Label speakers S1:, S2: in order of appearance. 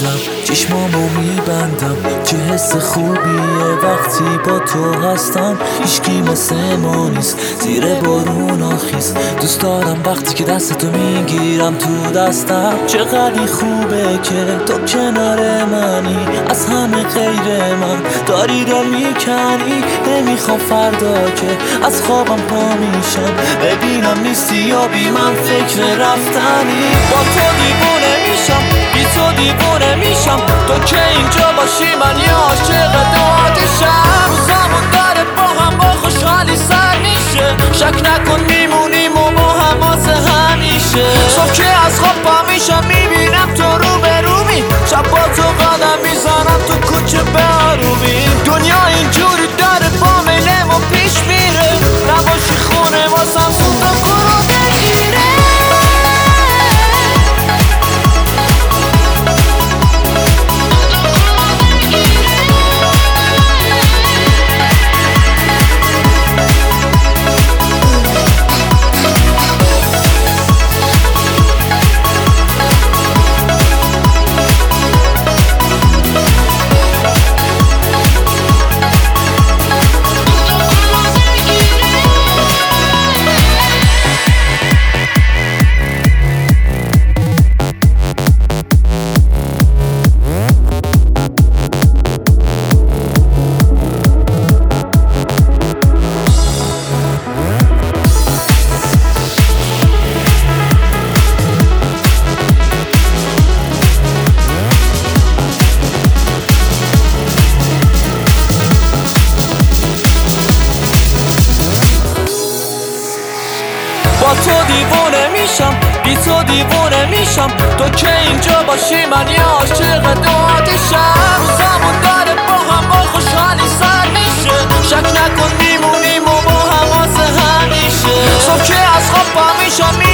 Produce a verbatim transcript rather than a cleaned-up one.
S1: میخندم، چشمامو میبندم، چه حس خوبیه وقتی با تو هستم. هیچکی مثل ما نیست، زیر بارون خیس. دوست دارم وقتی که دستتو میگیرم تو دستم. چقدر خوبه که تو کنار منی، از همه غیر من داری دل میکنی. نمیخوام فردا که از خوابم پا میشم ببینم نیستی یا بی من فکر رفتنی. با تو دیوونه میشم، بی تو دیوونه میشم. تو که اینجا باشی من یه عاشق دادشم. روزمون داره با هم با خوشحالی سر میشه. شک نکن میمونیم و با هم واسه همیشه. صبح که از خواب پا میشم میبینم تو رو به رومی. شب با تو قدم میزنم تو کوچه به آرومی. دنیا اینجوری داره با میلم و پیش میره. نباشی خونه واسم سوتا کنو بگیره. با تو دیوونه میشم، بی تو دیوونه میشم. تو که اینجا باشی من یه عاشق دادشم. روزمون داره با هم با خوشحالی سر میشه. شک نکن میمونیم و با هم واسه همیشه. صبح که از خواب پا میشم